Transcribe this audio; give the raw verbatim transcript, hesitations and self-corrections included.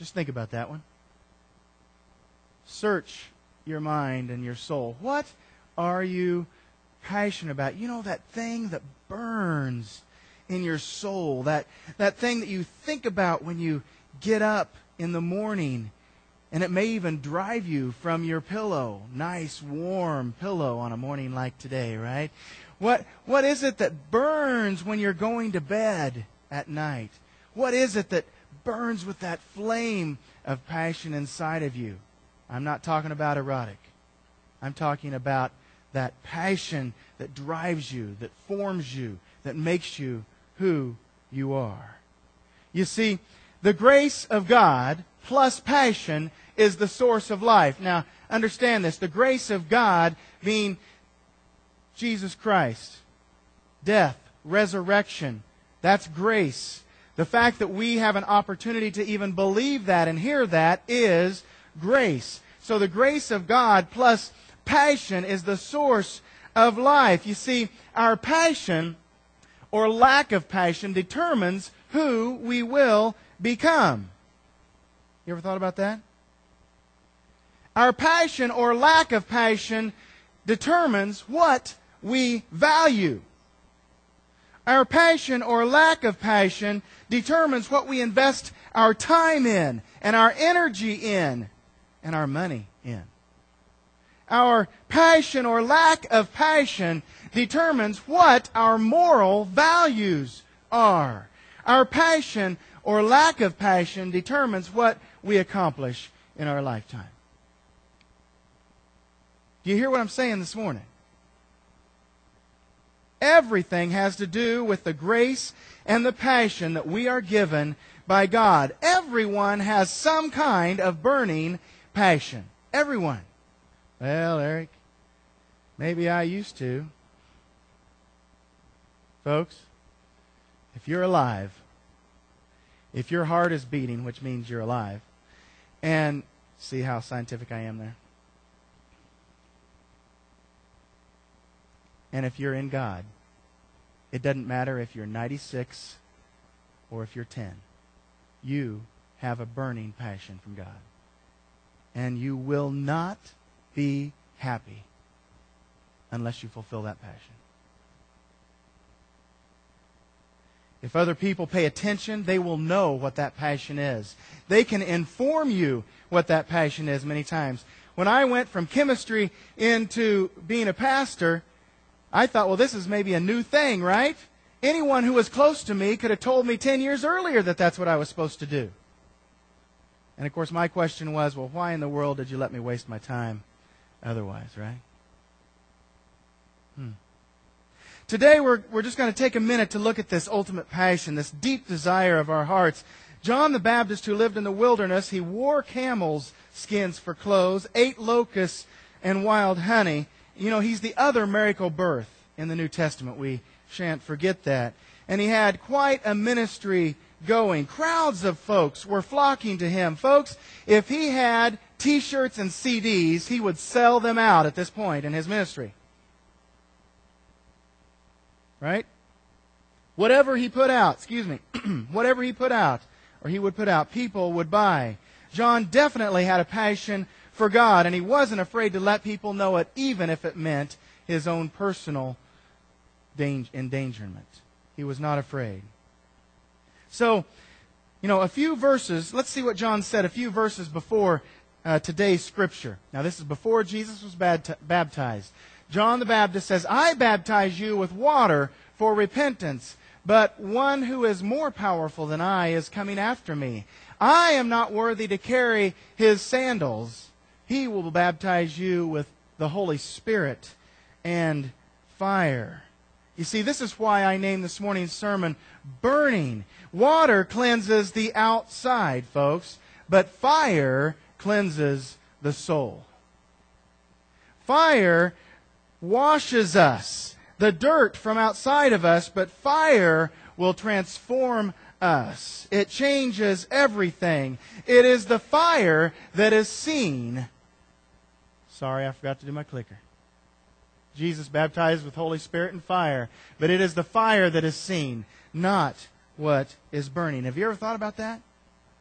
Just think about that one. Search your mind and your soul. What are you passionate about? You know, that thing that burns in your soul, that, that thing that you think about when you get up in the morning, and it may even drive you from your pillow. Nice, warm pillow on a morning like today, right? What, what is it that burns when you're going to bed at night? What is it that burns with that flame of passion inside of you? I'm not talking about erotic. I'm talking about that passion that drives you, that forms you, that makes you who you are. You see, the grace of God plus passion is the source of life. Now, understand this. The grace of God being Jesus Christ, death, resurrection, that's grace. The fact that we have an opportunity to even believe that and hear that is grace. So the grace of God plus passion is the source of life. You see, our passion or lack of passion determines who we will become. You ever thought about that? Our passion or lack of passion determines what we value. Our passion or lack of passion determines what we invest our time in and our energy in and our money in. Our passion or lack of passion determines what our moral values are. Our passion or lack of passion determines what we accomplish in our lifetime. Do you hear what I'm saying this morning? Everything has to do with the grace and the passion that we are given by God. Everyone has some kind of burning passion. Everyone. Well, Eric, maybe I used to. Folks, if you're alive, if your heart is beating, which means you're alive, and see how scientific I am there? And if you're in God, it doesn't matter if you're ninety-six or if you're ten. You have a burning passion from God. And you will not be happy unless you fulfill that passion. If other people pay attention, they will know what that passion is. They can inform you what that passion is many times. When I went from chemistry into being a pastor, I thought, well, this is maybe a new thing, right? Anyone who was close to me could have told me ten years earlier that that's what I was supposed to do. And of course, my question was, well, why in the world did you let me waste my time otherwise, right? Hmm. Today, we're, we're just going to take a minute to look at this ultimate passion, this deep desire of our hearts. John the Baptist, who lived in the wilderness, he wore camels' skins for clothes, ate locusts and wild honey. You know, he's the other miracle birth in the New Testament. We shan't forget that. And he had quite a ministry going. Crowds of folks were flocking to him. Folks, if he had T-shirts and C Ds, he would sell them out at this point in his ministry. Right? Whatever he put out, excuse me, whatever he put out, or he would put out, people would buy. John definitely had a passion for God, and he wasn't afraid to let people know it, even if it meant his own personal endangerment. He was not afraid. So, you know, a few verses, let's see what John said a few verses before uh, today's scripture. Now, this is before Jesus was baptized. John the Baptist says, I baptize you with water for repentance, but one who is more powerful than I is coming after me. I am not worthy to carry his sandals. He will baptize you with the Holy Spirit and fire. You see, this is why I named this morning's sermon Burning. Water cleanses the outside, folks, but fire cleanses the soul. Fire washes us, the dirt from outside of us, but fire will transform us. It changes everything. It is the fire that is seen. Sorry, I forgot to do my clicker. Jesus baptized with Holy Spirit and fire, but it is the fire that is seen, not what is burning. Have you ever thought about that?